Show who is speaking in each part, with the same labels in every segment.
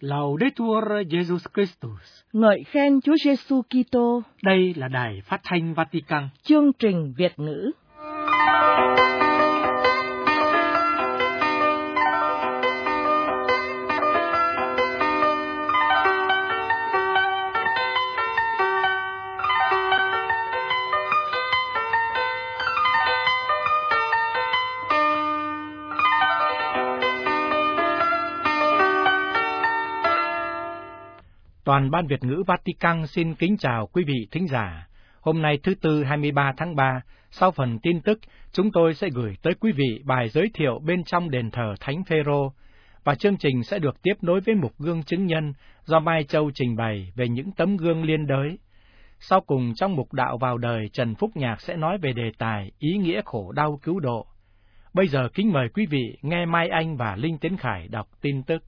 Speaker 1: Laudetur Jesus Christus.
Speaker 2: Ngợi khen Chúa Giêsu Kitô.
Speaker 1: Đây là Đài Phát thanh Vatican.
Speaker 2: Chương trình Việt ngữ.
Speaker 1: Toàn ban Việt ngữ Vatican xin kính chào quý vị thính giả. Hôm nay thứ Tư 23 tháng 3, sau phần tin tức, chúng tôi sẽ gửi tới quý vị bài giới thiệu bên trong đền thờ Thánh Phêrô, và chương trình sẽ được tiếp nối với mục gương chứng nhân do Mai Châu trình bày về những tấm gương liên đới. Sau cùng trong mục đạo vào đời, Trần Phúc Nhạc sẽ nói về đề tài ý nghĩa khổ đau cứu độ. Bây giờ kính mời quý vị nghe Mai Anh và Linh Tiến Khải đọc tin tức.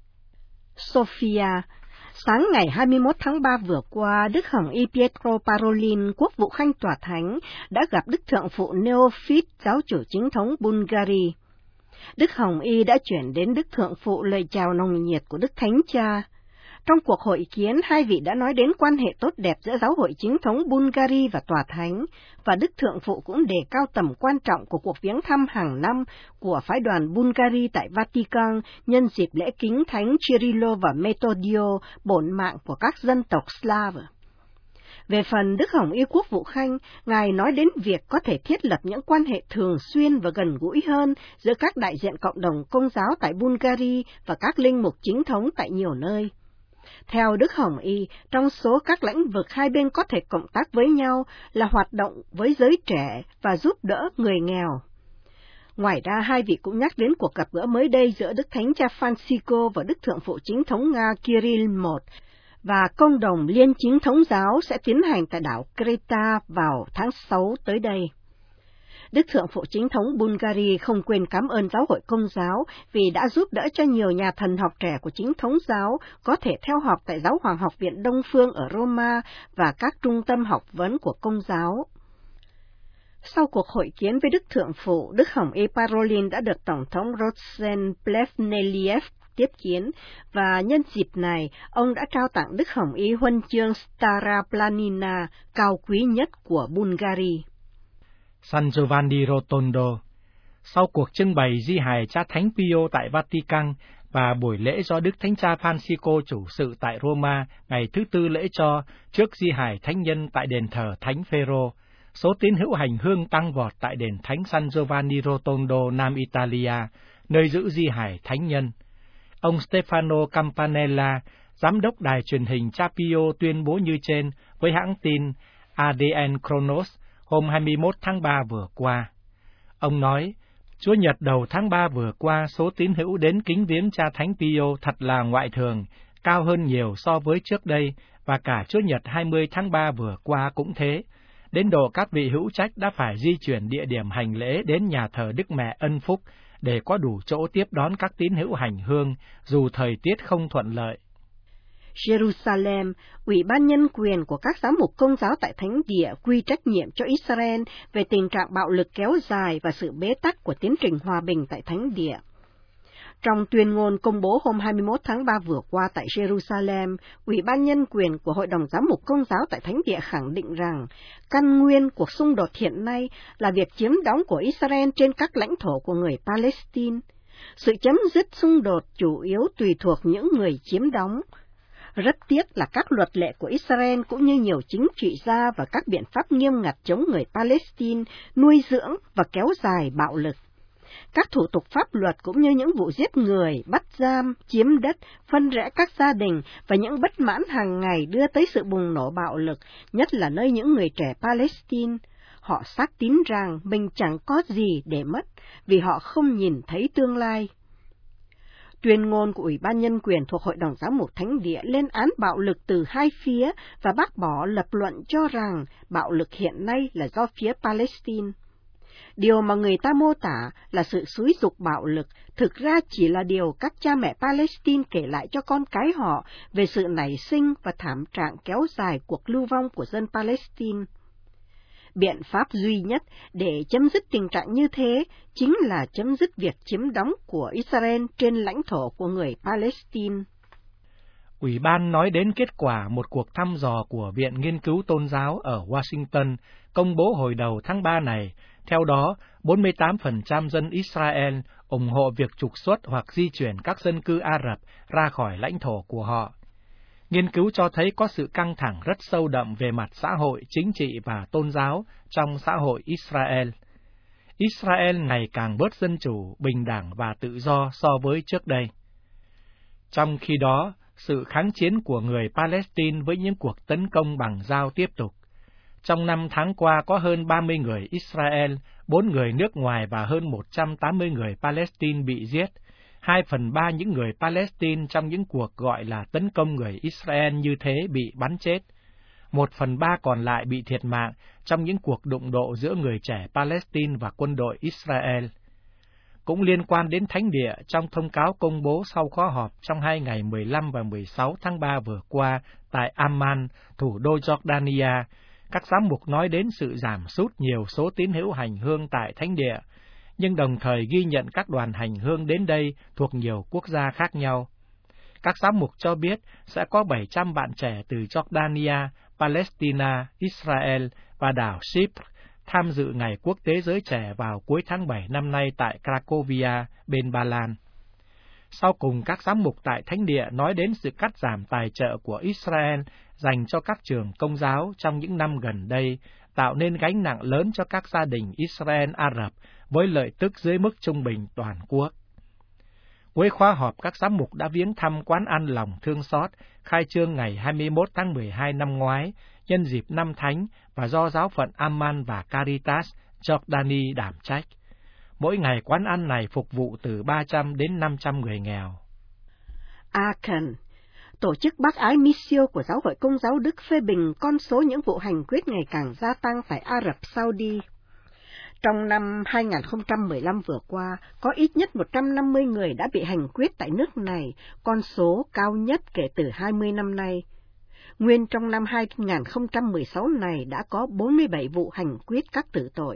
Speaker 3: Sofia. Sáng ngày 21 tháng 3 vừa qua, Đức Hồng Y Pietro Parolin, quốc vụ khanh tòa thánh, đã gặp Đức Thượng phụ Neophit, giáo chủ chính thống Bulgaria. Đức Hồng Y đã chuyển đến Đức Thượng phụ lời chào nồng nhiệt của Đức Thánh Cha. Trong cuộc hội kiến, hai vị đã nói đến quan hệ tốt đẹp giữa giáo hội chính thống Bulgaria và tòa thánh, và Đức Thượng phụ cũng đề cao tầm quan trọng của cuộc viếng thăm hàng năm của phái đoàn Bulgaria tại Vatican nhân dịp lễ kính thánh Cyrilo và Metodio, bổn mạng của các dân tộc Slav. Về phần Đức Hồng Y quốc vụ khanh, Ngài nói đến việc có thể thiết lập những quan hệ thường xuyên và gần gũi hơn giữa các đại diện cộng đồng Công giáo tại Bulgaria và các linh mục chính thống tại nhiều nơi. Theo Đức Hồng Y, trong số các lĩnh vực hai bên có thể cộng tác với nhau là hoạt động với giới trẻ và giúp đỡ người nghèo. Ngoài ra, hai vị cũng nhắc đến cuộc gặp gỡ mới đây giữa Đức Thánh Cha Francisco và Đức Thượng phụ chính thống Nga Kirill I, và công đồng liên chính thống giáo sẽ tiến hành tại đảo Creta vào tháng 6 tới đây. Đức Thượng phụ chính thống Bulgaria không quên cảm ơn giáo hội Công giáo vì đã giúp đỡ cho nhiều nhà thần học trẻ của chính thống giáo có thể theo học tại Giáo hoàng học viện Đông Phương ở Roma và các trung tâm học vấn của Công giáo. Sau cuộc hội kiến với Đức Thượng phụ, Đức Hồng Y Parolin đã được Tổng thống Rosen Plevneliev tiếp kiến, và nhân dịp này, ông đã trao tặng Đức Hồng Y huân chương Stara Planina, cao quý nhất của Bulgaria.
Speaker 1: San Giovanni Rotondo. Sau cuộc trưng bày di hài cha Thánh Pio tại Vatican và buổi lễ do Đức Thánh Cha Francisco chủ sự tại Roma ngày thứ Tư lễ cho trước di hài thánh nhân tại đền thờ Thánh Phêrô, số tín hữu hành hương tăng vọt tại đền Thánh San Giovanni Rotondo, Nam Italia, nơi giữ di hài thánh nhân. Ông Stefano Campanella, giám đốc đài truyền hình cha Pio tuyên bố như trên với hãng tin ADN Kronos hôm 21 tháng 3 vừa qua. Ông nói, Chúa Nhật đầu tháng 3 vừa qua, số tín hữu đến kính viếng cha Thánh Pio thật là ngoại thường, cao hơn nhiều so với trước đây, và cả Chúa Nhật 20 tháng 3 vừa qua cũng thế. Đến độ các vị hữu trách đã phải di chuyển địa điểm hành lễ đến nhà thờ Đức Mẹ Ân Phúc để có đủ chỗ tiếp đón các tín hữu hành hương, dù thời tiết không thuận lợi.
Speaker 3: Jerusalem, Ủy ban nhân quyền của các giám mục Công giáo tại Thánh Địa quy trách nhiệm cho Israel về tình trạng bạo lực kéo dài và sự bế tắc của tiến trình hòa bình tại Thánh Địa. Trong tuyên ngôn công bố hôm 21 tháng 3 vừa qua tại Jerusalem, Ủy ban nhân quyền của Hội đồng Giám mục Công giáo tại Thánh Địa khẳng định rằng căn nguyên cuộc xung đột hiện nay là việc chiếm đóng của Israel trên các lãnh thổ của người Palestine. Sự chấm dứt xung đột chủ yếu tùy thuộc những người chiếm đóng. Rất tiếc là các luật lệ của Israel cũng như nhiều chính trị gia và các biện pháp nghiêm ngặt chống người Palestine nuôi dưỡng và kéo dài bạo lực. Các thủ tục pháp luật cũng như những vụ giết người, bắt giam, chiếm đất, phân rẽ các gia đình và những bất mãn hàng ngày đưa tới sự bùng nổ bạo lực, nhất là nơi những người trẻ Palestine. Họ xác tín rằng mình chẳng có gì để mất vì họ không nhìn thấy tương lai. Tuyên ngôn của Ủy ban Nhân quyền thuộc Hội đồng Giám mục Thánh Địa lên án bạo lực từ hai phía và bác bỏ lập luận cho rằng bạo lực hiện nay là do phía Palestine. Điều mà người ta mô tả là sự xúi giục bạo lực thực ra chỉ là điều các cha mẹ Palestine kể lại cho con cái họ về sự nảy sinh và thảm trạng kéo dài cuộc lưu vong của dân Palestine. Biện pháp duy nhất để chấm dứt tình trạng như thế chính là chấm dứt việc chiếm đóng của Israel trên lãnh thổ của người Palestine.
Speaker 1: Ủy ban nói đến kết quả một cuộc thăm dò của Viện Nghiên cứu Tôn giáo ở Washington công bố hồi đầu tháng 3 này. Theo đó, 48% dân Israel ủng hộ việc trục xuất hoặc di chuyển các dân cư Ả Rập ra khỏi lãnh thổ của họ. Nghiên cứu cho thấy có sự căng thẳng rất sâu đậm về mặt xã hội, chính trị và tôn giáo trong xã hội Israel. Israel ngày càng bớt dân chủ, bình đẳng và tự do so với trước đây. Trong khi đó, sự kháng chiến của người Palestine với những cuộc tấn công bằng dao tiếp tục. Trong 5 tháng qua có hơn 30 người Israel, 4 người nước ngoài và hơn 180 người Palestine bị giết. 2/3 những người Palestine trong những cuộc gọi là tấn công người Israel như thế bị bắn chết. 1/3 còn lại bị thiệt mạng trong những cuộc đụng độ giữa người trẻ Palestine và quân đội Israel. Cũng liên quan đến thánh địa, trong thông cáo công bố sau khóa họp trong 2 ngày 15 và 16 tháng 3 vừa qua tại Amman, thủ đô Jordania, các giám mục nói đến sự giảm sút nhiều số tín hữu hành hương tại thánh địa, nhưng đồng thời ghi nhận các đoàn hành hương đến đây thuộc nhiều quốc gia khác nhau. Các giám mục cho biết sẽ có 700 bạn trẻ từ Jordania, Palestine, Israel và đảo Chypre tham dự Ngày Quốc tế Giới Trẻ vào cuối tháng 7 năm nay tại Cracovia, bên Ba Lan. Sau cùng, các giám mục tại thánh địa nói đến sự cắt giảm tài trợ của Israel dành cho các trường công giáo trong những năm gần đây, tạo nên gánh nặng lớn cho các gia đình Israel Ả Rập với lợi tức dưới mức trung bình toàn quốc. Cuối khóa họp, các giám mục đã viếng thăm quán ăn Lòng Thương Xót, khai trương ngày 21 tháng 12 năm ngoái, nhân dịp năm thánh và do giáo phận Amman và Caritas Jordani đảm trách. Mỗi ngày quán ăn này phục vụ từ 300 đến 500 người nghèo.
Speaker 3: Aachen, tổ chức bác ái Missio của Giáo hội Công giáo Đức phê bình con số những vụ hành quyết ngày càng gia tăng tại Ả Rập Saudi. Trong năm 2015 vừa qua, có ít nhất 150 người đã bị hành quyết tại nước này, con số cao nhất kể từ 20 năm nay. Nguyên trong năm 2016 này đã có 47 vụ hành quyết các tử tội.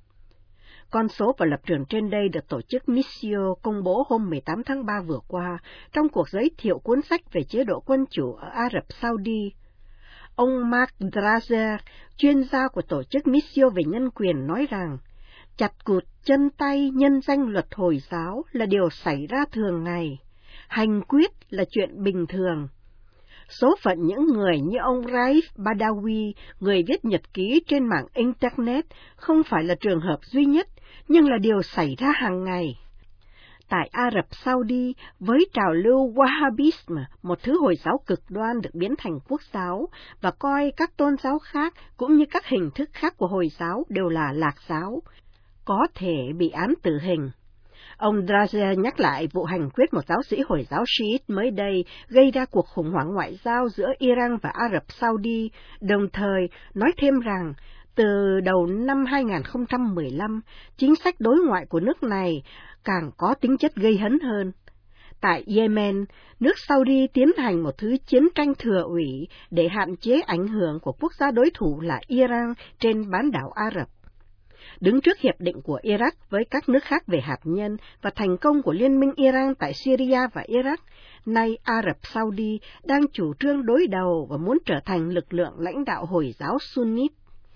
Speaker 3: Con số và lập trường trên đây được tổ chức Missio công bố hôm 18 tháng 3 vừa qua trong cuộc giới thiệu cuốn sách về chế độ quân chủ ở Ả Rập Saudi. Ông Mark Drazer, chuyên gia của tổ chức Missio về nhân quyền, nói rằng chặt cụt chân tay nhân danh luật Hồi giáo là điều xảy ra thường ngày. Hành quyết là chuyện bình thường. Số phận những người như ông Raif Badawi, người viết nhật ký trên mạng Internet, không phải là trường hợp duy nhất, nhưng là điều xảy ra hàng ngày. Tại Ả Rập Saudi, với trào lưu Wahhabism, một thứ Hồi giáo cực đoan được biến thành quốc giáo, và coi các tôn giáo khác cũng như các hình thức khác của Hồi giáo đều là lạc giáo, có thể bị án tử hình. Ông Drazer nhắc lại vụ hành quyết một giáo sĩ Hồi giáo Shiite mới đây gây ra cuộc khủng hoảng ngoại giao giữa Iran và Ả Rập Saudi, đồng thời nói thêm rằng từ đầu năm 2015, chính sách đối ngoại của nước này càng có tính chất gây hấn hơn. Tại Yemen, nước Saudi tiến hành một thứ chiến tranh thừa ủy để hạn chế ảnh hưởng của quốc gia đối thủ là Iran trên bán đảo Ả Rập. Đứng trước hiệp định của Iraq với các nước khác về hạt nhân và thành công của Liên minh Iran tại Syria và Iraq, nay Ả Rập Saudi đang chủ trương đối đầu và muốn trở thành lực lượng lãnh đạo Hồi giáo Sunnit.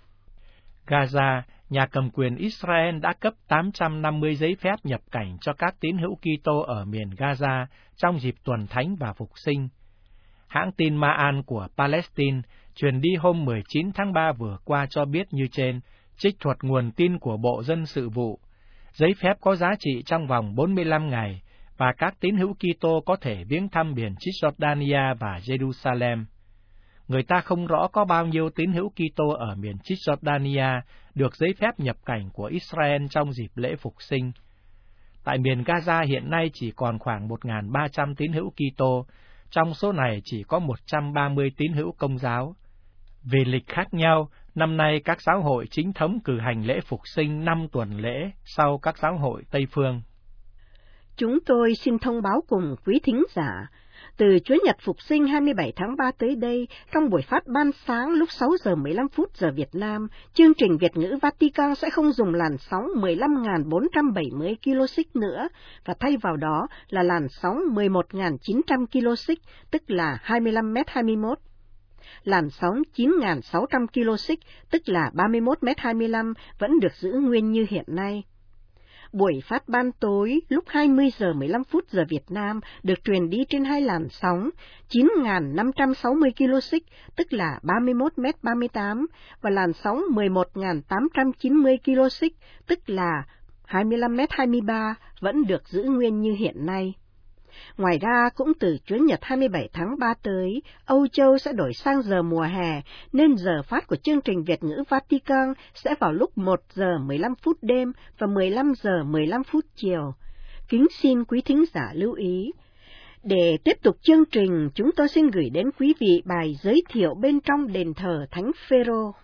Speaker 1: Gaza, nhà cầm quyền Israel đã cấp 850 giấy phép nhập cảnh cho các tín hữu Kitô ở miền Gaza trong dịp tuần thánh và phục sinh. Hãng tin Ma'an của Palestine truyền đi hôm 19 tháng 3 vừa qua cho biết như trên, trích thuật nguồn tin của Bộ Dân sự vụ. Giấy phép có giá trị trong vòng 45 ngày, và các tín hữu Kitô có thể viếng thăm miền Cisjordania và Jerusalem. Người ta không rõ có bao nhiêu tín hữu Kitô ở miền Cisjordania được giấy phép nhập cảnh của Israel trong dịp lễ phục sinh. Tại miền Gaza hiện nay chỉ còn khoảng 1.300 tín hữu Kitô, trong số này chỉ có 130 tín hữu Công giáo. Vì lịch khác nhau, năm nay các giáo hội chính thống cử hành lễ phục sinh 5 tuần lễ sau các giáo hội Tây phương.
Speaker 3: Chúng tôi xin thông báo cùng quý thính giả, Từ Chúa Nhật Phục sinh 27 tháng 3 tới đây, trong buổi phát ban sáng lúc 6 giờ 15 phút giờ Việt Nam, chương trình Việt ngữ Vatican sẽ không dùng làn sóng 15.470 kHz nữa, và thay vào đó là làn sóng 11.900 kHz, tức là 25m21. Làn sóng 9.600 kHz, tức là 31m25, vẫn được giữ nguyên như hiện nay. Buổi phát ban tối lúc 20 giờ 15 phút giờ Việt Nam được truyền đi trên hai làn sóng 9.560 kHz, tức là 31m38, và làn sóng 11.890 kHz, tức là 25m23, vẫn được giữ nguyên như hiện nay. Ngoài ra, cũng từ Chủ nhật 27 tháng 3 tới, Âu Châu sẽ đổi sang giờ mùa hè, nên giờ phát của chương trình Việt ngữ Vatican sẽ vào lúc 1 giờ 15 phút đêm và 15 giờ 15 phút chiều. Kính xin quý thính giả lưu ý. Để tiếp tục chương trình, chúng tôi xin gửi đến quý vị bài giới thiệu bên trong đền thờ Thánh Phêrô.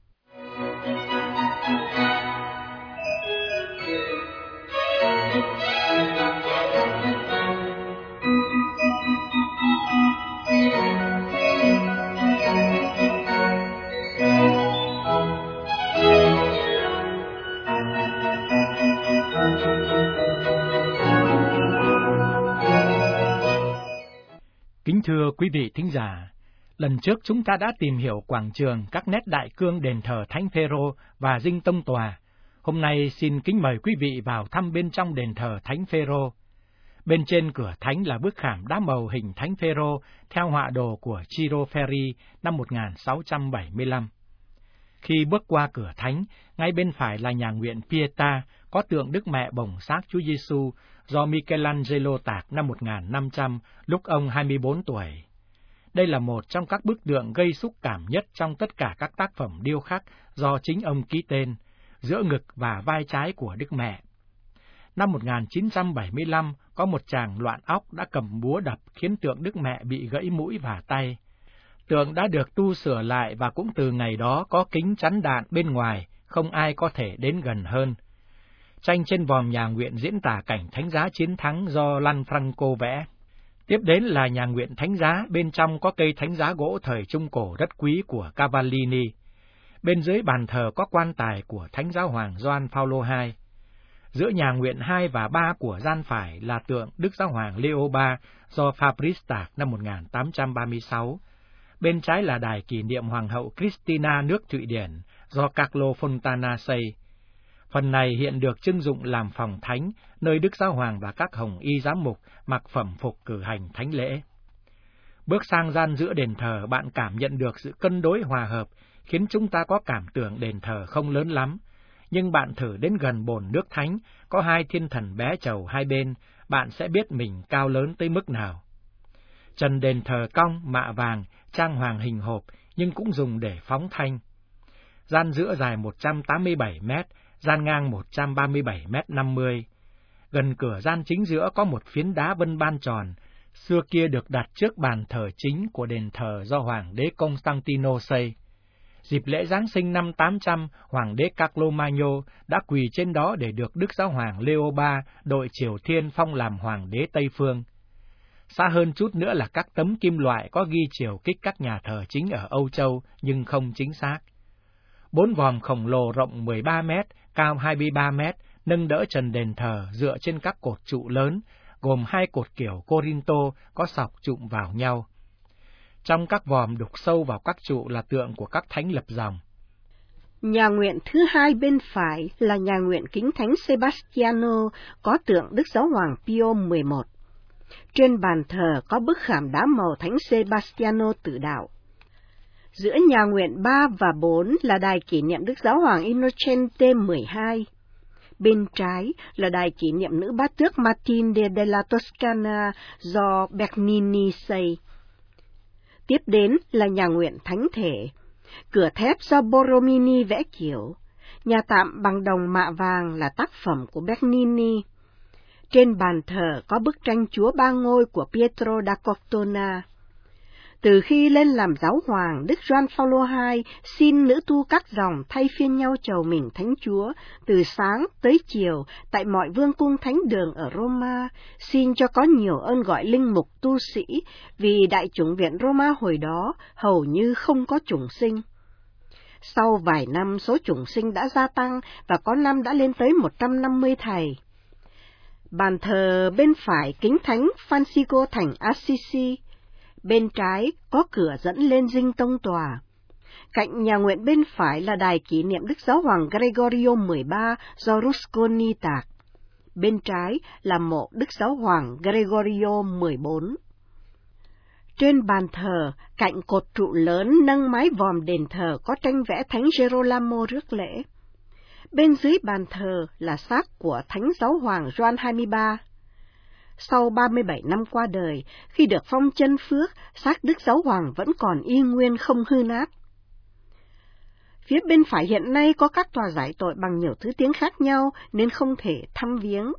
Speaker 1: Kính thưa quý vị thính giả, lần trước chúng ta đã tìm hiểu quảng trường, các nét đại cương đền thờ Thánh Phêrô và dinh tông tòa. Hôm nay xin kính mời quý vị vào thăm bên trong đền thờ Thánh Phêrô. Bên trên cửa thánh là bức khảm đá màu hình Thánh Phêrô theo họa đồ của Ciro Ferri năm 1675. Khi bước qua cửa thánh, ngay bên phải là nhà nguyện Pietà, có tượng Đức Mẹ bồng xác Chúa Giêsu do Michelangelo tạc năm 1500, lúc ông 24 tuổi. Đây là một trong các bức tượng gây xúc cảm nhất trong tất cả các tác phẩm điêu khắc do chính ông ký tên, giữa ngực và vai trái của Đức Mẹ. Năm 1975, có một chàng loạn óc đã cầm búa đập khiến tượng Đức Mẹ bị gãy mũi và tay. Tượng đã được tu sửa lại và cũng từ ngày đó có kính chắn đạn bên ngoài, không ai có thể đến gần hơn. Tranh trên vòm nhà nguyện diễn tả cảnh thánh giá chiến thắng do Lanfranco vẽ. Tiếp đến là nhà nguyện thánh giá, bên trong có cây thánh giá gỗ thời Trung Cổ rất quý của Cavallini. Bên dưới bàn thờ có quan tài của Thánh Giáo Hoàng Gioan Phaolô II. Giữa nhà nguyện 2 và 3 của gian phải là tượng Đức Giáo Hoàng Leo III do Fabrice tạc năm 1836. Bên trái là đài kỷ niệm Hoàng hậu Christina nước Thụy Điển do Carlo Fontana xây. Phần này hiện được trưng dụng làm phòng thánh, nơi Đức Giáo Hoàng và các hồng y giám mục mặc phẩm phục cử hành thánh lễ. Bước sang gian giữa đền thờ, bạn cảm nhận được sự cân đối hòa hợp, khiến chúng ta có cảm tưởng đền thờ không lớn lắm. Nhưng bạn thử đến gần bồn nước thánh, có hai thiên thần bé trầu hai bên, bạn sẽ biết mình cao lớn tới mức nào. Trần đền thờ cong, mạ vàng, trang hoàng hình hộp, nhưng cũng dùng để phóng thanh. Gian giữa dài 187 mét, gian ngang 137m50. Gần cửa gian chính giữa có một phiến đá vân ban tròn, xưa kia được đặt trước bàn thờ chính của đền thờ do Hoàng đế Constantino xây. Dịp lễ Giáng sinh năm 800, Hoàng đế Carlo Magno đã quỳ trên đó để được Đức Giáo Hoàng Leo III đội Triều Thiên phong làm Hoàng đế Tây Phương. Xa hơn chút nữa là các tấm kim loại có ghi chiều kích các nhà thờ chính ở Âu Châu, nhưng không chính xác. 4 vòm khổng lồ rộng 13 mét, cao 23 mét, nâng đỡ trần đền thờ dựa trên các cột trụ lớn, gồm 2 cột kiểu Corinto có sọc trụm vào nhau. Trong các vòm đục sâu vào các trụ là tượng của các thánh lập dòng.
Speaker 3: Nhà nguyện thứ hai bên phải là nhà nguyện kính Thánh Sebastiano, có tượng Đức Giáo Hoàng Pio XI. Trên bàn thờ có bức khảm đá màu Thánh Sebastiano Tử Đạo. Giữa nhà nguyện 3 và 4 là đài kỷ niệm Đức Giáo Hoàng Innocente XII. Bên trái là đài kỷ niệm nữ bá tước Matilde della Toscana do Bernini xây. Tiếp đến là nhà nguyện thánh thể, cửa thép do Borromini vẽ kiểu, nhà tạm bằng đồng mạ vàng là tác phẩm của Bernini. Trên bàn thờ có bức tranh Chúa Ba Ngôi của Pietro da Cortona. Từ khi lên làm giáo hoàng, Đức Gioan Phaolô II xin nữ tu các dòng thay phiên nhau chầu mình Thánh Chúa từ sáng tới chiều tại mọi vương cung thánh đường ở Roma, xin cho có nhiều ơn gọi linh mục tu sĩ, vì đại chủng viện Roma hồi đó hầu như không có chủng sinh. Sau vài năm, số chủng sinh đã gia tăng và có năm đã lên tới 150 thầy. Bàn thờ bên phải kính Thánh Francisco thành Assisi, bên trái có cửa dẫn lên dinh tông tòa. Cạnh nhà nguyện bên phải là đài kỷ niệm Đức Giáo hoàng Gregorio XIII do Rusconi tạc. Bên trái là mộ Đức Giáo hoàng Gregorio XIV. Trên bàn thờ, cạnh cột trụ lớn nâng mái vòm đền thờ có tranh vẽ Thánh Gerolamo rước lễ. Bên dưới bàn thờ là xác của Thánh Giáo hoàng Gioan XXIII. Sau 37 năm qua đời, khi được phong chân phước, xác Đức Giáo hoàng vẫn còn y nguyên không hư nát. Phía bên phải hiện nay có các tòa giải tội bằng nhiều thứ tiếng khác nhau nên không thể thăm viếng.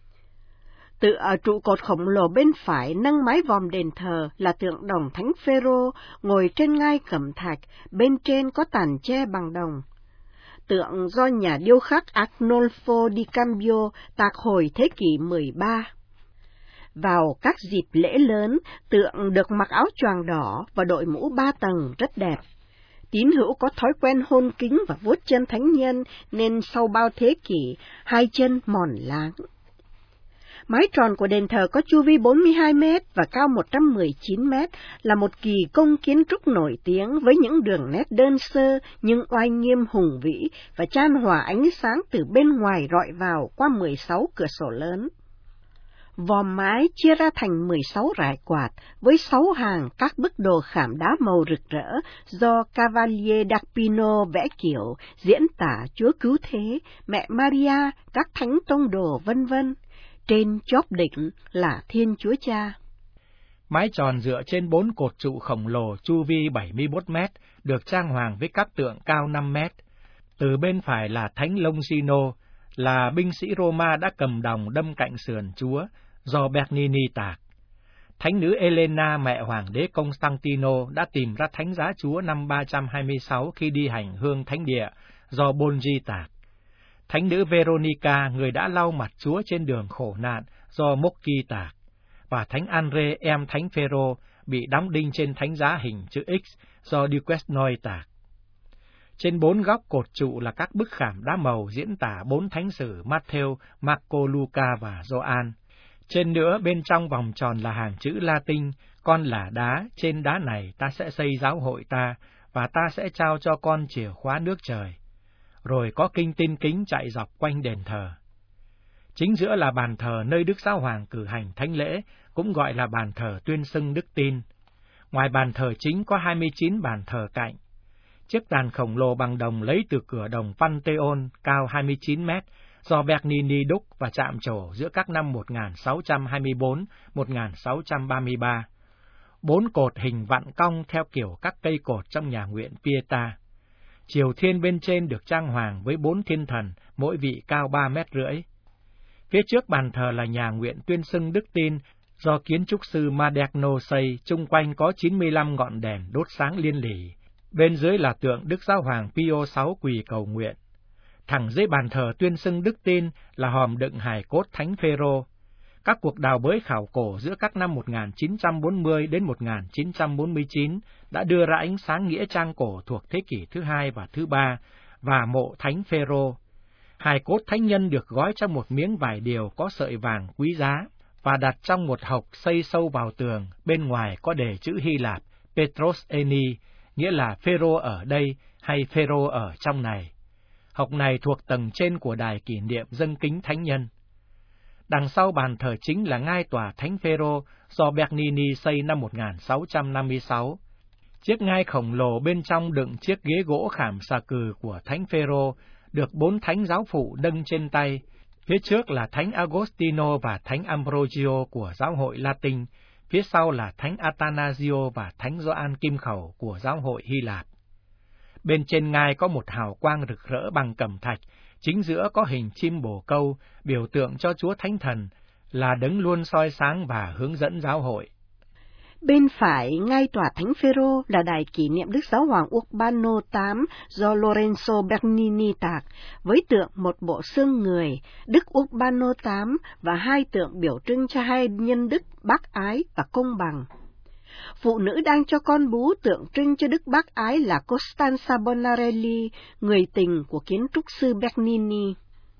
Speaker 3: Tự ở trụ cột khổng lồ bên phải nâng mái vòm đền thờ là tượng đồng Thánh Phêrô ngồi trên ngai cẩm thạch, bên trên có tàn tre bằng đồng. Tượng do nhà điêu khắc Arnolfo di Cambio tạc hồi thế kỷ 13. Vào các dịp lễ lớn, tượng được mặc áo choàng đỏ và đội mũ 3 tầng rất đẹp. Tín hữu có thói quen hôn kính và vuốt chân thánh nhân nên sau bao thế kỷ, hai chân mòn láng. Mái tròn của đền thờ có chu vi 42 mét và cao 119 mét, là một kỳ công kiến trúc nổi tiếng với những đường nét đơn sơ nhưng oai nghiêm hùng vĩ và chan hòa ánh sáng từ bên ngoài rọi vào qua 16 cửa sổ lớn. Vòm mái chia ra thành 16 rải quạt với 6 hàng các bức đồ khảm đá màu rực rỡ do Cavalier d'Arpino vẽ kiểu diễn tả Chúa Cứu Thế, Mẹ Maria, các thánh tông đồ vân vân. Trên chóp đỉnh là Thiên Chúa Cha.
Speaker 1: Mái tròn dựa trên 4 cột trụ khổng lồ chu vi 71 mét, được trang hoàng với các tượng cao 5 mét. Từ bên phải là Thánh Longino, là binh sĩ Roma đã cầm đồng đâm cạnh sườn Chúa, do Bernini tạc. Thánh nữ Elena, mẹ hoàng đế Constantino, đã tìm ra Thánh Giá Chúa năm 326 khi đi hành hương thánh địa, do Bongi tạc. Thánh nữ Veronica, người đã lau mặt Chúa trên đường khổ nạn, do Mocchi tạc. Và Thánh Andre, em Thánh Phêrô, bị đóng đinh trên thánh giá hình chữ X, do Duquesnoy tạc. Trên 4 góc cột trụ là các bức khảm đá màu diễn tả 4 thánh sử Matthew, Marco, Luca và Gioan. Trên nữa, bên trong vòng tròn là hàng chữ Latin, con là đá, trên đá này ta sẽ xây giáo hội ta, và ta sẽ trao cho con chìa khóa nước trời. Rồi có kinh tin kính chạy dọc quanh đền thờ. Chính giữa là bàn thờ nơi Đức Giáo hoàng cử hành thánh lễ, cũng gọi là bàn thờ tuyên xưng đức tin. Ngoài bàn thờ chính có 29 bàn thờ cạnh. Chiếc đàn khổng lồ bằng đồng lấy từ cửa đồng Pantheon cao 29 mét, do Bernini đúc và chạm trổ giữa các năm 1624-1633. 4 cột hình vặn cong theo kiểu các cây cột trong nhà nguyện Pietà. Chiều thiên bên trên được trang hoàng với 4 thiên thần, mỗi vị cao 3,5 mét. Phía trước bàn thờ là nhà nguyện tuyên xưng đức tin, do kiến trúc sư Maderno xây, chung quanh có 95 ngọn đèn đốt sáng liên lỉ. Bên dưới là tượng Đức Giáo hoàng Pio VI quỳ cầu nguyện. Thẳng dưới bàn thờ tuyên xưng đức tin là hòm đựng hài cốt Thánh Phêrô. Các cuộc đào bới khảo cổ giữa các năm 1940 đến 1949 đã đưa ra ánh sáng nghĩa trang cổ thuộc thế kỷ thứ 2 và thứ 3 và mộ Thánh Phêrô. Hài cốt thánh nhân được gói trong một miếng vải điều có sợi vàng quý giá và đặt trong một hộc xây sâu vào tường, bên ngoài có đề chữ Hy Lạp Petros Eni, nghĩa là Phêrô ở đây hay Phêrô ở trong này. Hộc này thuộc tầng trên của đài kỷ niệm dâng kính thánh nhân. Đằng sau bàn thờ chính là ngai tòa Thánh Phêrô do Bernini xây năm 1656. Chiếc ngai khổng lồ bên trong đựng chiếc ghế gỗ khảm xà cừ của Thánh Phêrô, được 4 thánh giáo phụ nâng trên tay. Phía trước là Thánh Agostino và Thánh Ambrogio của giáo hội Latin, phía sau là Thánh Athanasio và Thánh Gioan Kim Khẩu của giáo hội Hy Lạp. Bên trên ngai có một hào quang rực rỡ bằng cẩm thạch, chính giữa có hình chim bồ câu, biểu tượng cho Chúa Thánh Thần, là đấng luôn soi sáng và hướng dẫn giáo hội.
Speaker 3: Bên phải ngay tòa Thánh Phêrô là đài kỷ niệm Đức Giáo hoàng Urbano VIII do Lorenzo Bernini tạc, với tượng một bộ xương người, Đức Urbano VIII và hai tượng biểu trưng cho hai nhân đức bác ái và công bằng. Phụ nữ đang cho con bú tượng trưng cho đức bác ái là Costanza Bonarelli, người tình của kiến trúc sư Bernini.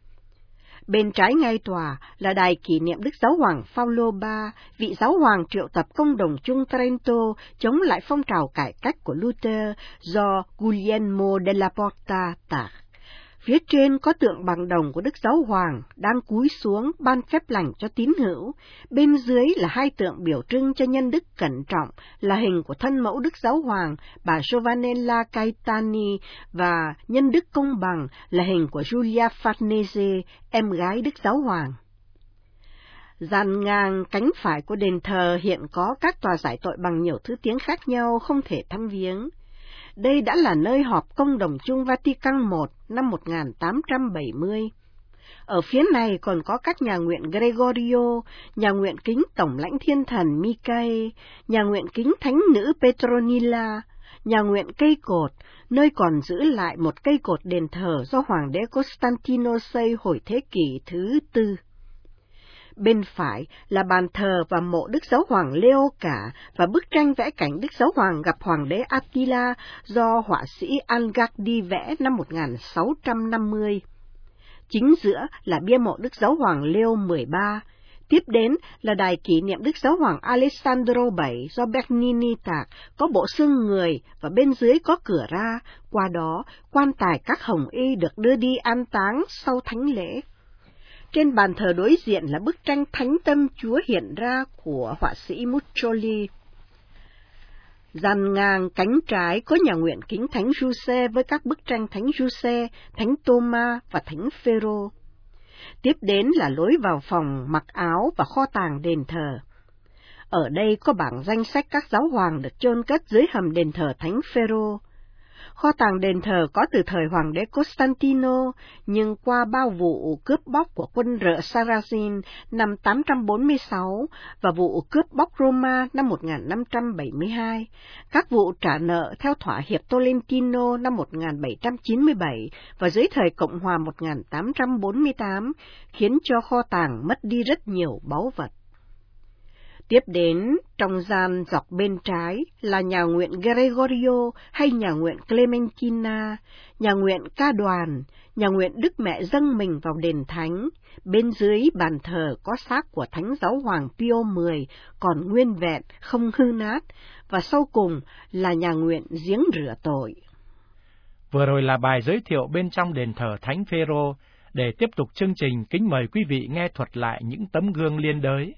Speaker 3: Bên trái ngay tòa là đài kỷ niệm Đức Giáo hoàng Phaolô III, vị giáo hoàng triệu tập công đồng chung Trento chống lại phong trào cải cách của Luther do Guglielmo della Porta tạc. Phía trên có tượng bằng đồng của Đức Giáo hoàng đang cúi xuống ban phép lành cho tín hữu, bên dưới là hai tượng biểu trưng cho nhân đức cẩn trọng là hình của thân mẫu Đức Giáo hoàng, bà Giovanella Caetani, và nhân đức công bằng là hình của Giulia Farnese, em gái Đức Giáo hoàng. Dàn ngang cánh phải của đền thờ hiện có các tòa giải tội bằng nhiều thứ tiếng khác nhau không thể thăm viếng. Đây đã là nơi họp công đồng chung Vatican I năm 1870. Ở phía này còn có các nhà nguyện Gregorio, nhà nguyện kính Tổng lãnh Thiên thần Michael, nhà nguyện kính Thánh nữ Petronilla, nhà nguyện cây cột, nơi còn giữ lại một cây cột đền thờ do Hoàng đế Constantino xây hồi thế kỷ thứ tư. Bên phải là bàn thờ và mộ Đức Giáo hoàng Leo Cả và bức tranh vẽ cảnh Đức Giáo hoàng gặp Hoàng đế Attila do họa sĩ Algardi vẽ năm 1650. Chính giữa là bia mộ Đức Giáo hoàng Leo XIII. Tiếp đến là đài kỷ niệm Đức Giáo hoàng Alessandro VII do Bernini tạc, có bộ xương người và bên dưới có cửa ra, qua đó quan tài các hồng y được đưa đi an táng sau thánh lễ. Trên bàn thờ đối diện là bức tranh Thánh Tâm Chúa hiện ra của họa sĩ Muccioli. Dàn ngang cánh trái có nhà nguyện kính Thánh Giuse với các bức tranh Thánh Giuse, Thánh Thomas và Thánh Phêrô. Tiếp đến là lối vào phòng mặc áo và kho tàng đền thờ. Ở đây có bảng danh sách các giáo hoàng được chôn cất dưới hầm đền thờ Thánh Phêrô. Kho tàng đền thờ có từ thời Hoàng đế Constantino, nhưng qua bao vụ cướp bóc của quân rợ Saracen năm 846 và vụ cướp bóc Roma năm 1572, các vụ trả nợ theo thỏa hiệp Tolentino năm 1797 và dưới thời Cộng hòa 1848, khiến cho kho tàng mất đi rất nhiều báu vật. Tiếp đến, trong gian dọc bên trái là nhà nguyện Gregorio hay nhà nguyện Clementina, nhà nguyện Ca Đoàn, nhà nguyện Đức Mẹ dâng mình vào đền thánh. Bên dưới bàn thờ có xác của Thánh Giáo hoàng Pio X còn nguyên vẹn, không hư nát, và sau cùng là nhà nguyện giếng rửa tội.
Speaker 1: Vừa rồi là bài giới thiệu bên trong đền thờ Thánh Phêrô. Để tiếp tục chương trình, kính mời quý vị nghe thuật lại những tấm gương liên đới.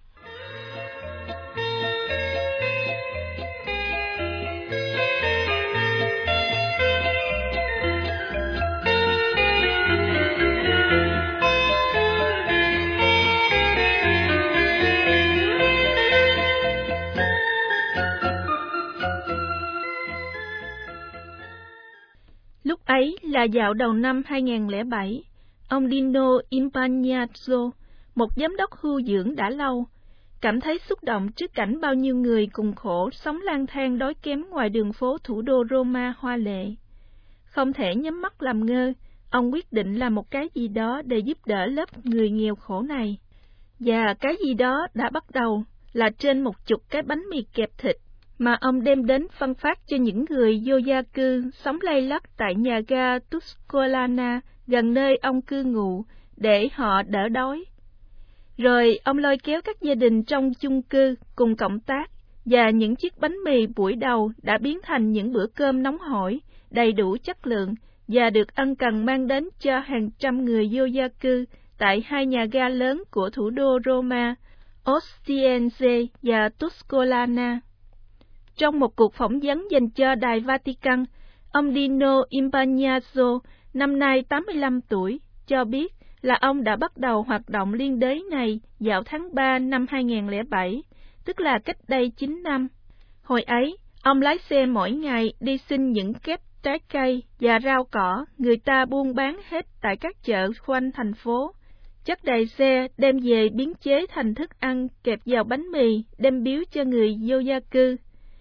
Speaker 4: Lúc ấy là dạo đầu năm 2007, ông Dino Impagnazzo, một giám đốc hưu dưỡng đã lâu, cảm thấy xúc động trước cảnh bao nhiêu người cùng khổ sống lang thang đói kém ngoài đường phố thủ đô Roma hoa lệ. Không thể nhắm mắt làm ngơ, ông quyết định làm một cái gì đó để giúp đỡ lớp người nghèo khổ này. Và cái gì đó đã bắt đầu là trên 10 cái bánh mì kẹp thịt mà ông đem đến phân phát cho những người vô gia cư sống lay lắt tại nhà ga Tuscolana gần nơi ông cư ngụ để họ đỡ đói. Rồi ông lôi kéo các gia đình trong chung cư cùng cộng tác, và những chiếc bánh mì buổi đầu đã biến thành những bữa cơm nóng hổi, đầy đủ chất lượng và được ân cần mang đến cho hàng trăm người vô gia cư tại hai nhà ga lớn của thủ đô Roma, Ostiense và Tuscolana. Trong một cuộc phỏng vấn dành cho Đài Vatican, ông Dino Impagnazzo, năm nay 85 tuổi, cho biết là ông đã bắt đầu hoạt động liên đới này vào tháng 3 năm 2007, tức là cách đây 9 năm. Hồi ấy, ông lái xe mỗi ngày đi xin những kép trái cây và rau cỏ người ta buôn bán hết tại các chợ quanh thành phố, chất đầy xe đem về biến chế thành thức ăn kẹp vào bánh mì đem biếu cho người vô gia cư.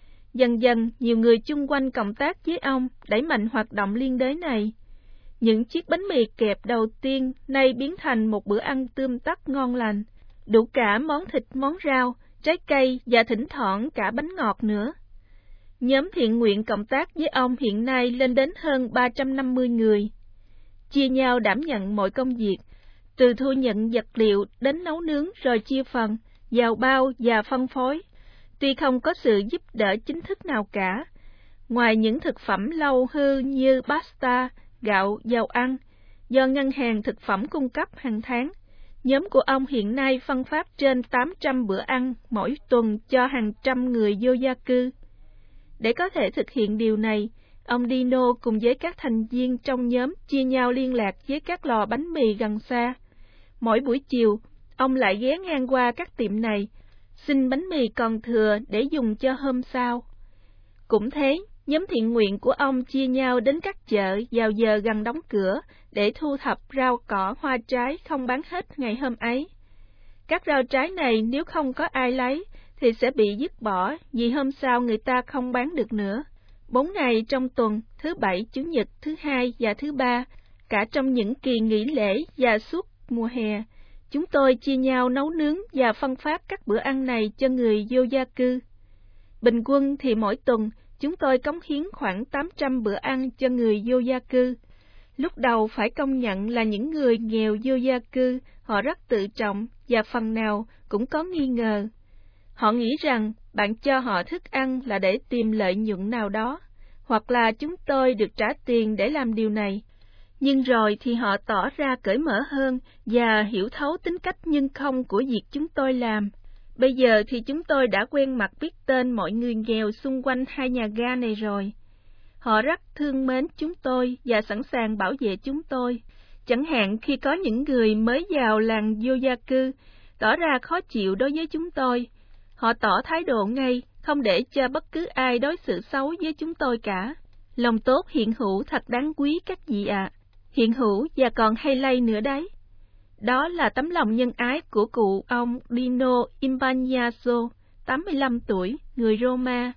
Speaker 4: Dần dần, nhiều người chung quanh cộng tác với ông đẩy mạnh hoạt động liên đới này. Những chiếc bánh mì kẹp đầu tiên nay biến thành một bữa ăn tươm tất ngon lành, đủ cả món thịt, món rau, trái cây và thỉnh thoảng cả bánh ngọt nữa. Nhóm thiện nguyện cộng tác với ông hiện nay lên đến hơn 350 người, chia nhau đảm nhận mọi công việc, từ thu nhận vật liệu đến nấu nướng rồi chia phần, vào bao và phân phối. Tuy không có sự giúp đỡ chính thức nào cả, ngoài những thực phẩm lâu hư như pasta, gạo, dầu ăn, do ngân hàng thực phẩm cung cấp hàng tháng, nhóm của ông hiện nay phân phát trên 800 bữa ăn mỗi tuần cho hàng trăm người vô gia cư. Để có thể thực hiện điều này, ông Dino cùng với các thành viên trong nhóm chia nhau liên lạc với các lò bánh mì gần xa. Mỗi buổi chiều, ông lại ghé ngang qua các tiệm này, xin bánh mì còn thừa để dùng cho hôm sau. Cũng thế, nhóm thiện nguyện của ông chia nhau đến các chợ vào giờ gần đóng cửa để thu thập rau cỏ hoa trái không bán hết ngày hôm ấy. Các rau trái này nếu không có ai lấy thì sẽ bị dứt bỏ vì hôm sau người ta không bán được nữa. 4 ngày trong tuần, thứ Bảy, Chủ nhật, thứ Hai và thứ Ba, cả trong những kỳ nghỉ lễ và suốt mùa hè, chúng tôi chia nhau nấu nướng và phân phát các bữa ăn này cho người vô gia cư. Bình quân thì mỗi tuần, chúng tôi cống hiến khoảng 800 bữa ăn cho người vô gia cư. Lúc đầu phải công nhận là những người nghèo vô gia cư, họ rất tự trọng và phần nào cũng có nghi ngờ. Họ nghĩ rằng bạn cho họ thức ăn là để tìm lợi nhuận nào đó, hoặc là chúng tôi được trả tiền để làm điều này. Nhưng rồi thì họ tỏ ra cởi mở hơn và hiểu thấu tính cách nhân không của việc chúng tôi làm. Bây giờ thì chúng tôi đã quen mặt biết tên mọi người nghèo xung quanh hai nhà ga này rồi. Họ rất thương mến chúng tôi và sẵn sàng bảo vệ chúng tôi. Chẳng hạn khi có những người mới vào làng vô gia cư, tỏ ra khó chịu đối với chúng tôi, họ tỏ thái độ ngay, không để cho bất cứ ai đối xử xấu với chúng tôi cả. Lòng tốt hiện hữu thật đáng quý các vị ạ. Hiện hữu và còn hay lây nữa đấy. Đó là tấm lòng nhân ái của cụ ông Dino Impagnazzo, 85 tuổi, người Roma.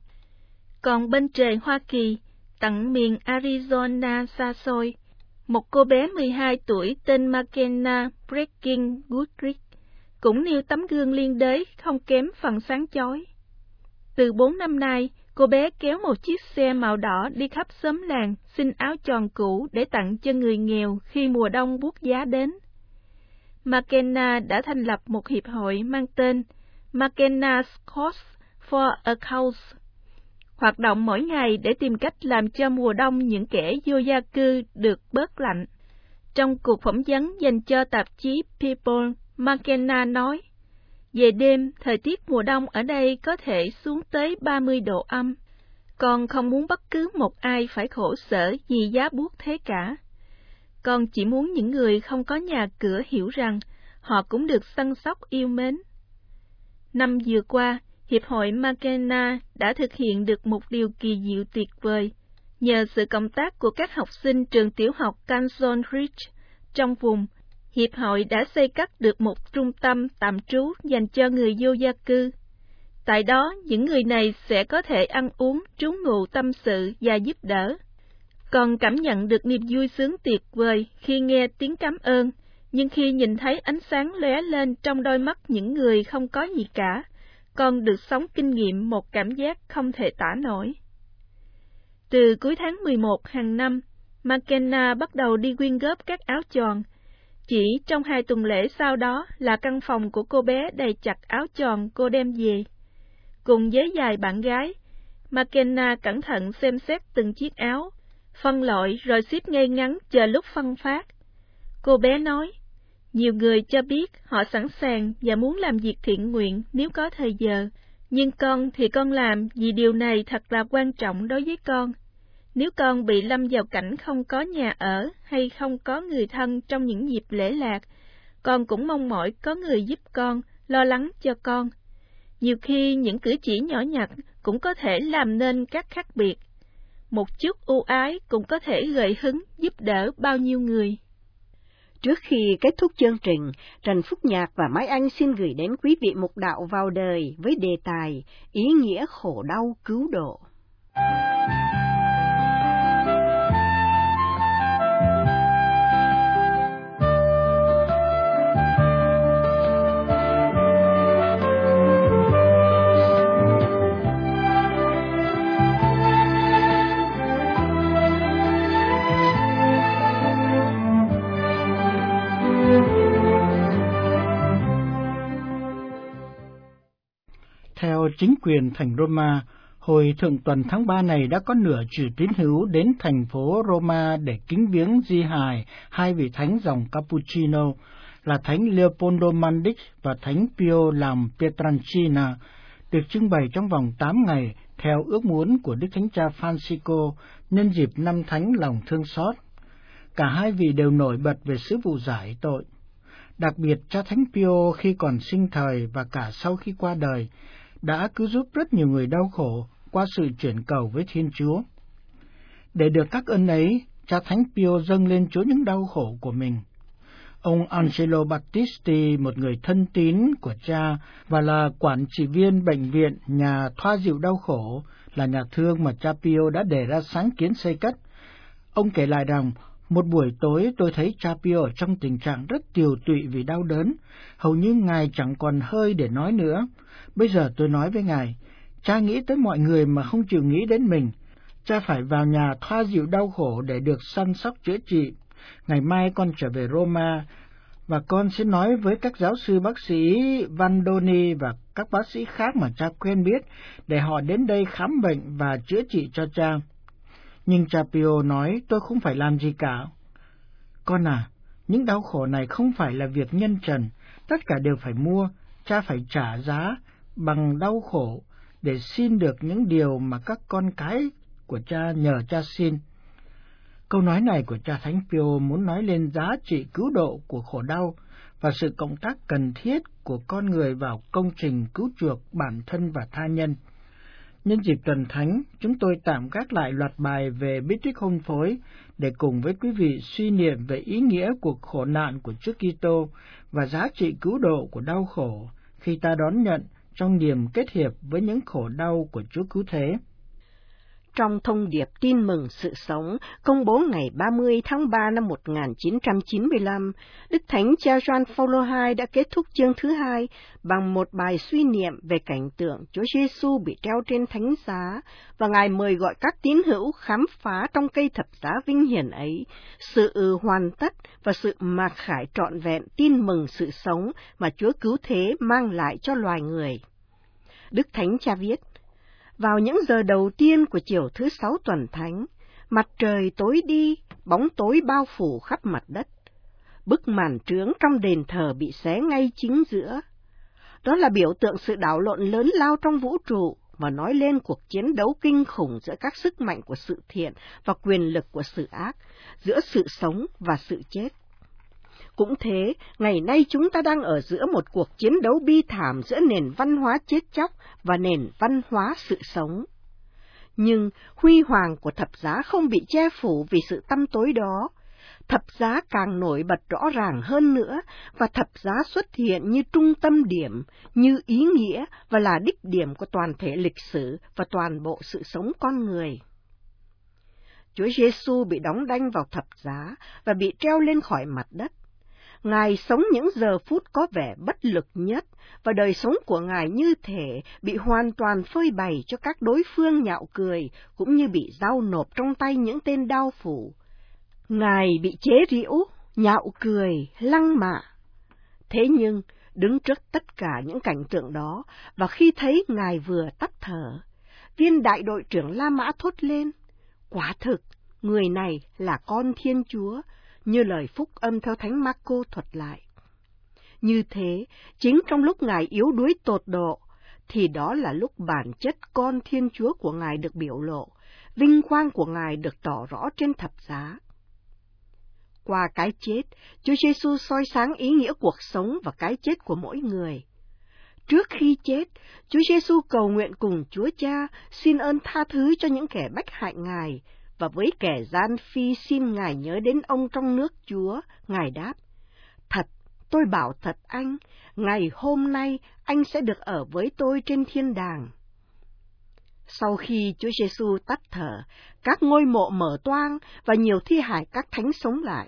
Speaker 4: Còn bên trời Hoa Kỳ, tận miền Arizona xa xôi, một cô bé 12 tuổi tên McKenna Breaking Goodrich cũng nêu tấm gương liên đới không kém phần sáng chói. Từ 4 năm nay, cô bé kéo một chiếc xe màu đỏ đi khắp xóm làng xin áo tròn cũ để tặng cho người nghèo khi mùa đông buốt giá đến. McKenna đã thành lập một hiệp hội mang tên McKenna's Cause for a Cause, hoạt động mỗi ngày để tìm cách làm cho mùa đông những kẻ vô gia cư được bớt lạnh. Trong cuộc phỏng vấn dành cho tạp chí People, McKenna nói, về đêm, thời tiết mùa đông ở đây có thể xuống tới 30 độ âm. Con không muốn bất cứ một ai phải khổ sở vì giá buốt thế cả. Con chỉ muốn những người không có nhà cửa hiểu rằng họ cũng được săn sóc yêu mến. Năm vừa qua, Hiệp hội McKenna đã thực hiện được một điều kỳ diệu tuyệt vời. Nhờ sự cộng tác của các học sinh trường tiểu học Canson Ridge trong vùng, Hiệp hội đã xây cất được một trung tâm tạm trú dành cho người vô gia cư. Tại đó, những người này sẽ có thể ăn uống, trú ngụ, tâm sự và giúp đỡ. Còn cảm nhận được niềm vui sướng tuyệt vời khi nghe tiếng cảm ơn, nhưng khi nhìn thấy ánh sáng lóe lên trong đôi mắt những người không có gì cả, con được sống kinh nghiệm một cảm giác không thể tả nổi. Từ cuối tháng 11 hàng năm, McKenna bắt đầu đi quyên góp các áo tròn. Chỉ trong 2 tuần lễ sau đó là căn phòng của cô bé đầy chặt áo tròn cô đem về. Cùng với vài bạn gái, McKenna cẩn thận xem xét từng chiếc áo, phân loại rồi xếp ngay ngắn chờ lúc phân phát. Cô bé nói, nhiều người cho biết họ sẵn sàng và muốn làm việc thiện nguyện nếu có thời giờ, nhưng con thì con làm vì điều này thật là quan trọng đối với con. Nếu con bị lâm vào cảnh không có nhà ở hay không có người thân trong những dịp lễ lạc, con cũng mong mỏi có người giúp con, lo lắng cho con. Nhiều khi những cử chỉ nhỏ nhặt cũng có thể làm nên các khác biệt. Một chút ưu ái cũng có thể gợi hứng giúp đỡ bao nhiêu người.
Speaker 3: Trước khi kết thúc chương trình, Trần Phúc Nhạc và Mai Anh xin gửi đến quý vị mục đạo vào đời với đề tài ý nghĩa khổ đau cứu độ.
Speaker 1: Theo chính quyền thành Roma, hồi thượng tuần tháng 3 này đã có nửa triệu tín hữu đến thành phố Roma để kính viếng di hài hai vị thánh dòng Cappuccino là thánh Leopoldo Mandic và thánh Pio làm Pietrangina, được trưng bày trong vòng 8 ngày theo ước muốn của Đức Thánh Cha Francisco nhân dịp năm thánh lòng thương xót. Cả hai vị đều nổi bật về sứ vụ giải tội. Đặc biệt, cha thánh Pio khi còn sinh thời và cả sau khi qua đời đã cứu giúp rất nhiều người đau khổ qua sự chuyển cầu với Thiên Chúa. Để được các ơn ấy, cha thánh Pio dâng lên Chúa những đau khổ của mình. Ông Angelo Battisti, một người thân tín của cha và là quản trị viên bệnh viện nhà thoa dịu đau khổ, là nhà thương mà cha Pio đã đề ra sáng kiến xây cất. Ông kể lại rằng, một buổi tối tôi thấy cha Pio ở trong tình trạng rất tiều tụy vì đau đớn, hầu như ngài chẳng còn hơi để nói nữa. Bây giờ tôi nói với ngài, cha nghĩ tới mọi người mà không chịu nghĩ đến mình. Cha phải vào nhà thoa dịu đau khổ để được săn sóc chữa trị. Ngày mai con trở về Roma, và con sẽ nói với các giáo sư bác sĩ Vandoni và các bác sĩ khác mà cha quen biết, để họ đến đây khám bệnh và chữa trị cho cha. Nhưng cha Pio nói, tôi không phải làm gì cả. Con à, những đau khổ này không phải là việc nhân trần, tất cả đều phải mua, cha phải trả giá bằng đau khổ để xin được những điều mà các con cái của cha nhờ cha xin. Câu nói này của cha Thánh Pio muốn nói lên giá trị cứu độ của khổ đau và sự cộng tác cần thiết của con người vào công trình cứu chuộc bản thân và tha nhân. Nhân dịp tuần thánh, chúng tôi tạm gác lại loạt bài về bí tích hôn phối để cùng với quý vị suy niệm về ý nghĩa cuộc khổ nạn của Chúa Kitô và giá trị cứu độ của đau khổ khi ta đón nhận trong niềm kết hiệp với những khổ đau của Chúa Cứu Thế.
Speaker 3: Trong thông điệp tin mừng sự sống công bố ngày 30 tháng 3 năm 1995, Đức Thánh cha Gioan Phaolô II đã kết thúc chương thứ 2 bằng một bài suy niệm về cảnh tượng Chúa Giêsu bị treo trên thánh giá, và Ngài mời gọi các tín hữu khám phá trong cây thập giá vinh hiển ấy sự hoàn tất và sự mặc khải trọn vẹn tin mừng sự sống mà Chúa Cứu Thế mang lại cho loài người. Đức Thánh cha viết: vào những giờ đầu tiên của chiều thứ 6 tuần thánh, mặt trời tối đi, bóng tối bao phủ khắp mặt đất. Bức màn trướng trong đền thờ bị xé ngay chính giữa. Đó là biểu tượng sự đảo lộn lớn lao trong vũ trụ và nói lên cuộc chiến đấu kinh khủng giữa các sức mạnh của sự thiện và quyền lực của sự ác, giữa sự sống và sự chết. Cũng thế, ngày nay chúng ta đang ở giữa một cuộc chiến đấu bi thảm giữa nền văn hóa chết chóc và nền văn hóa sự sống. Nhưng huy hoàng của thập giá không bị che phủ vì sự tăm tối đó. Thập giá càng nổi bật rõ ràng hơn nữa, và thập giá xuất hiện như trung tâm điểm, như ý nghĩa và là đích điểm của toàn thể lịch sử và toàn bộ sự sống con người. Chúa Giêsu bị đóng đanh vào thập giá và bị treo lên khỏi mặt đất. Ngài sống những giờ phút có vẻ bất lực nhất, và đời sống của Ngài như thể bị hoàn toàn phơi bày cho các đối phương nhạo cười, cũng như bị giao nộp trong tay những tên đao phủ. Ngài bị chế giễu, nhạo cười, lăng mạ. Thế nhưng, đứng trước tất cả những cảnh tượng đó, và khi thấy Ngài vừa tắt thở, viên đại đội trưởng La Mã thốt lên: quả thực, người này là con Thiên Chúa, như lời phúc âm theo Thánh Marco thuật lại. Như thế, chính trong lúc Ngài yếu đuối tột độ, thì đó là lúc bản chất con Thiên Chúa của Ngài được biểu lộ, vinh quang của Ngài được tỏ rõ trên thập giá. Qua cái chết, Chúa Giêsu soi sáng ý nghĩa cuộc sống và cái chết của mỗi người. Trước khi chết, Chúa Giêsu cầu nguyện cùng Chúa Cha xin ơn tha thứ cho những kẻ bách hại Ngài, và với kẻ gian phi xin Ngài nhớ đến ông trong nước Chúa. Ngài đáp: Thật, tôi bảo thật anh, ngày hôm nay anh sẽ được ở với tôi trên thiên đàng. Sau khi Chúa Giêsu tắt thở, các ngôi mộ mở toang và nhiều thi hài các thánh sống lại.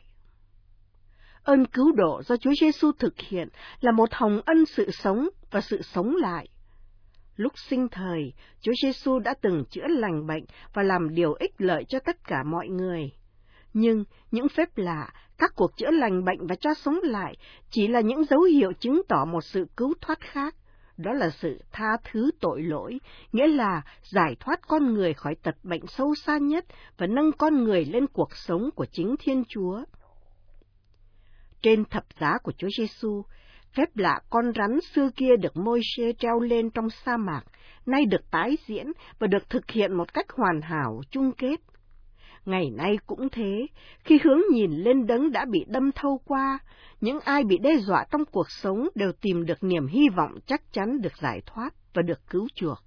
Speaker 3: Ơn cứu độ do Chúa Giêsu thực hiện là một hồng ân sự sống và sự sống lại. Lúc sinh thời, Chúa Giêsu đã từng chữa lành bệnh và làm điều ích lợi cho tất cả mọi người. Nhưng những phép lạ, các cuộc chữa lành bệnh và cho sống lại chỉ là những dấu hiệu chứng tỏ một sự cứu thoát khác. Đó là sự tha thứ tội lỗi, nghĩa là giải thoát con người khỏi tật bệnh sâu xa nhất và nâng con người lên cuộc sống của chính Thiên Chúa. Trên thập giá của Chúa Giêsu, phép lạ con rắn xưa kia được Môi-se treo lên trong sa mạc, nay được tái diễn và được thực hiện một cách hoàn hảo chung kết. Ngày nay cũng thế, khi hướng nhìn lên đấng đã bị đâm thâu qua, những ai bị đe dọa trong cuộc sống đều tìm được niềm hy vọng chắc chắn được giải thoát và được cứu chuộc.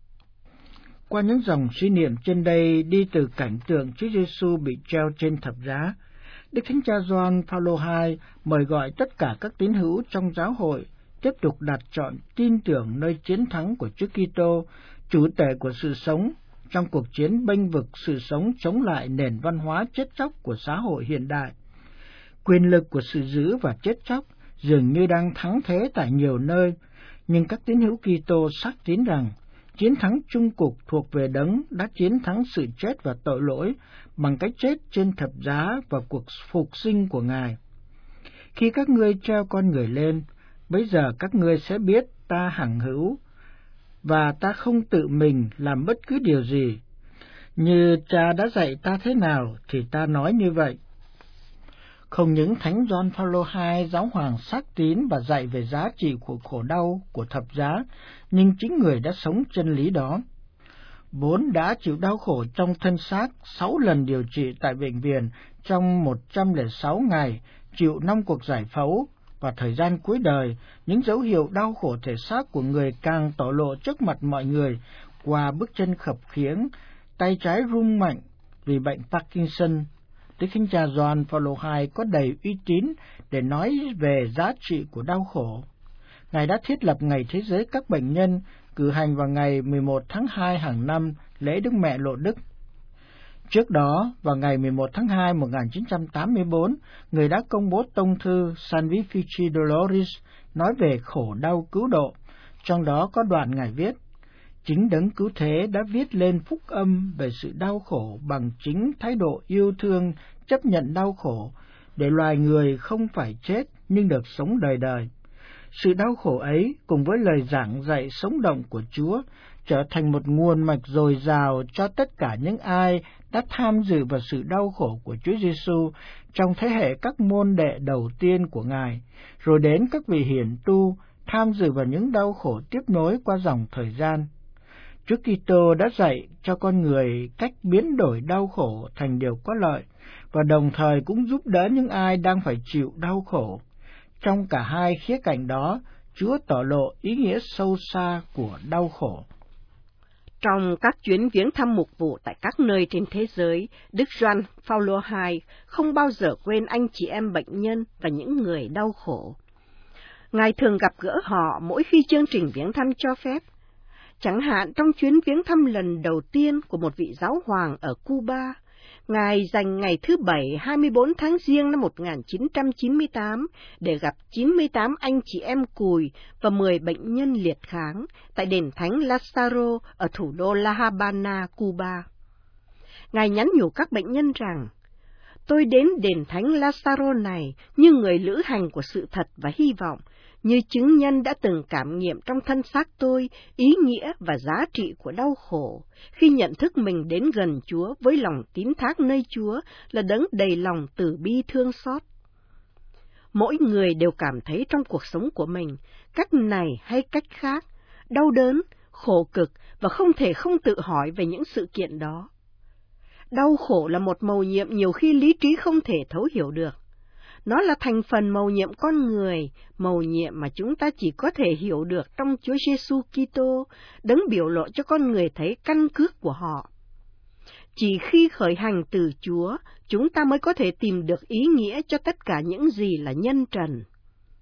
Speaker 5: Qua những dòng suy niệm trên đây đi từ cảnh tượng Chúa Giêsu bị treo trên thập giá, Đức Thánh Cha Gioan Phaolô II mời gọi tất cả các tín hữu trong giáo hội tiếp tục đặt trọn tin tưởng nơi chiến thắng của Chúa Kitô, chủ tể của sự sống, trong cuộc chiến bênh vực sự sống chống lại nền văn hóa chết chóc của xã hội hiện đại. Quyền lực của sự giữ và chết chóc dường như đang thắng thế tại nhiều nơi, nhưng các tín hữu Kitô xác tín rằng chiến thắng chung cuộc thuộc về đấng đã chiến thắng sự chết và tội lỗi bằng cái chết trên thập giá và cuộc phục sinh của Ngài. Khi các ngươi treo con người lên, bây giờ các ngươi sẽ biết ta hằng hữu, và ta không tự mình làm bất cứ điều gì. Như Cha đã dạy ta thế nào thì ta nói như vậy. Không những Thánh Gioan Phaolô II giáo hoàng xác tín và dạy về giá trị của khổ đau của thập giá, nhưng chính người đã sống chân lý đó. Vốn đã chịu đau khổ trong thân xác 6 lần điều trị tại bệnh viện trong 106 ngày, chịu 5 cuộc giải phẫu, và thời gian cuối đời, những dấu hiệu đau khổ thể xác của người càng tỏ lộ trước mặt mọi người qua bước chân khập khiễng, tay trái rung mạnh vì bệnh Parkinson. Đức Thánh Cha Gioan Phaolô II có đầy uy tín để nói về giá trị của đau khổ. Ngài đã thiết lập Ngày Thế giới các bệnh nhân, cử hành vào ngày 11 tháng 2 hàng năm, lễ Đức Mẹ Lộ Đức. Trước đó, vào ngày 11 tháng 2 1984, người đã công bố tông thư Salvifici Doloris nói về khổ đau cứu độ. Trong đó có đoạn Ngài viết: chính đấng cứu thế đã viết lên phúc âm về sự đau khổ bằng chính thái độ yêu thương, chấp nhận đau khổ, để loài người không phải chết nhưng được sống đời đời. Sự đau khổ ấy cùng với lời giảng dạy sống động của Chúa trở thành một nguồn mạch dồi dào cho tất cả những ai đã tham dự vào sự đau khổ của Chúa Giêsu trong thế hệ các môn đệ đầu tiên của Ngài, rồi đến các vị hiển tu tham dự vào những đau khổ tiếp nối qua dòng thời gian. Chúa Kitô đã dạy cho con người cách biến đổi đau khổ thành điều có lợi, và đồng thời cũng giúp đỡ những ai đang phải chịu đau khổ. Trong cả hai khía cạnh đó, Chúa tỏ lộ ý nghĩa sâu xa của đau khổ.
Speaker 3: Trong các chuyến viếng thăm mục vụ tại các nơi trên thế giới, Đức Gioan Phaolô II không bao giờ quên anh chị em bệnh nhân và những người đau khổ. Ngài thường gặp gỡ họ mỗi khi chương trình viếng thăm cho phép. Chẳng hạn trong chuyến viếng thăm lần đầu tiên của một vị giáo hoàng ở Cuba, Ngài dành ngày thứ Bảy 24 tháng Giêng năm 1998 để gặp 98 anh chị em cùi và 10 bệnh nhân liệt kháng tại đền Thánh Lázaro ở thủ đô La Habana, Cuba. Ngài nhắn nhủ các bệnh nhân rằng: tôi đến đền Thánh Lázaro này như người lữ hành của sự thật và hy vọng, như chứng nhân đã từng cảm nghiệm trong thân xác tôi ý nghĩa và giá trị của đau khổ, khi nhận thức mình đến gần Chúa với lòng tín thác nơi Chúa là đấng đầy lòng từ bi thương xót. Mỗi người đều cảm thấy trong cuộc sống của mình, cách này hay cách khác, đau đớn, khổ cực và không thể không tự hỏi về những sự kiện đó. Đau khổ là một mầu nhiệm nhiều khi lý trí không thể thấu hiểu được. Nó là thành phần mầu nhiệm con người, mầu nhiệm mà chúng ta chỉ có thể hiểu được trong Chúa Giêsu Kitô, đấng biểu lộ cho con người thấy căn cước của họ. Chỉ khi khởi hành từ Chúa, chúng ta mới có thể tìm được ý nghĩa cho tất cả những gì là nhân trần.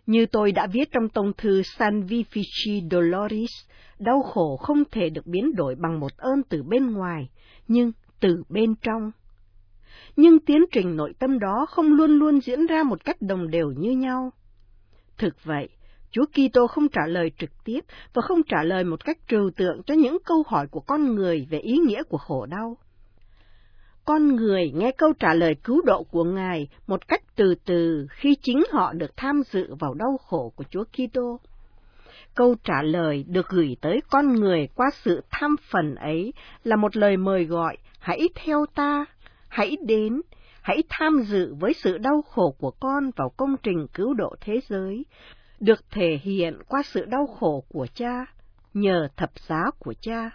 Speaker 3: Như tôi đã viết trong tông thư Salvifici Doloris, đau khổ không thể được biến đổi bằng một ơn từ bên ngoài, nhưng từ bên trong. Nhưng tiến trình nội tâm đó không luôn luôn diễn ra một cách đồng đều như nhau. Thực vậy, Chúa Kitô không trả lời trực tiếp và không trả lời một cách trừu tượng cho những câu hỏi của con người về ý nghĩa của khổ đau. Con người nghe câu trả lời cứu độ của Ngài một cách từ từ khi chính họ được tham dự vào đau khổ của Chúa Kitô. Câu trả lời được gửi tới con người qua sự tham phần ấy là một lời mời gọi: hãy theo ta, hãy đến, hãy tham dự với sự đau khổ của con vào công trình cứu độ thế giới, được thể hiện qua sự đau khổ của Cha, nhờ thập giá của Cha.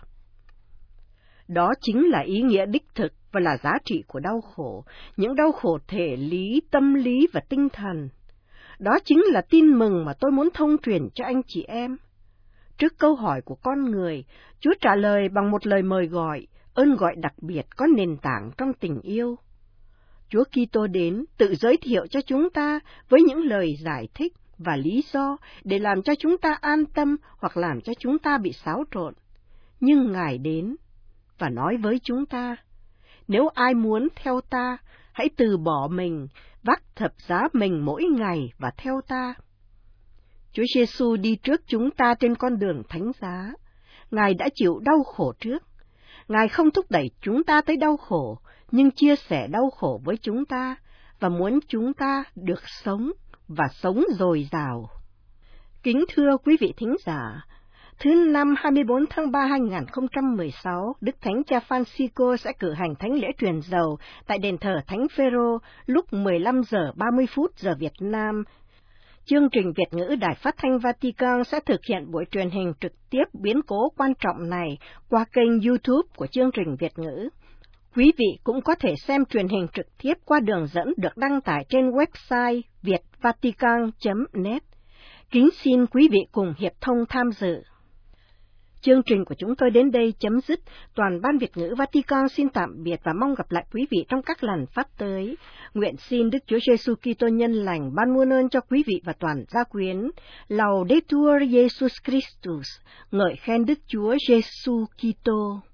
Speaker 3: Đó chính là ý nghĩa đích thực và là giá trị của đau khổ, những đau khổ thể lý, tâm lý và tinh thần. Đó chính là tin mừng mà tôi muốn thông truyền cho anh chị em. Trước câu hỏi của con người, Chúa trả lời bằng một lời mời gọi, ơn gọi đặc biệt có nền tảng trong tình yêu. Chúa Kitô đến tự giới thiệu cho chúng ta với những lời giải thích và lý do để làm cho chúng ta an tâm hoặc làm cho chúng ta bị xáo trộn. Nhưng Ngài đến và nói với chúng ta: nếu ai muốn theo ta, hãy từ bỏ mình, vác thập giá mình mỗi ngày và theo ta. Chúa Giêsu đi trước chúng ta trên con đường thánh giá. Ngài đã chịu đau khổ trước. Ngài không thúc đẩy chúng ta tới đau khổ, nhưng chia sẻ đau khổ với chúng ta và muốn chúng ta được sống và sống dồi dào. Kính thưa quý vị thính giả, thứ năm 24 tháng 3 2016, Đức Thánh Cha Francisco sẽ cử hành thánh lễ truyền dầu tại đền thờ Thánh Phêrô lúc 15 giờ 30 phút giờ Việt Nam. Chương trình Việt ngữ Đài Phát thanh Vatican sẽ thực hiện buổi truyền hình trực tiếp biến cố quan trọng này qua kênh YouTube của chương trình Việt ngữ. Quý vị cũng có thể xem truyền hình trực tiếp qua đường dẫn được đăng tải trên website vietvatican.net. Kính xin quý vị cùng hiệp thông tham dự. Chương trình của chúng tôi đến đây chấm dứt. Toàn ban Việt ngữ Vatican xin tạm biệt và mong gặp lại quý vị trong các lần phát tới. Nguyện xin Đức Chúa Giêsu Kitô nhân lành ban muôn ơn cho quý vị và toàn gia quyến. Laudetur Jesus Christus, ngợi khen Đức Chúa Giêsu Kitô.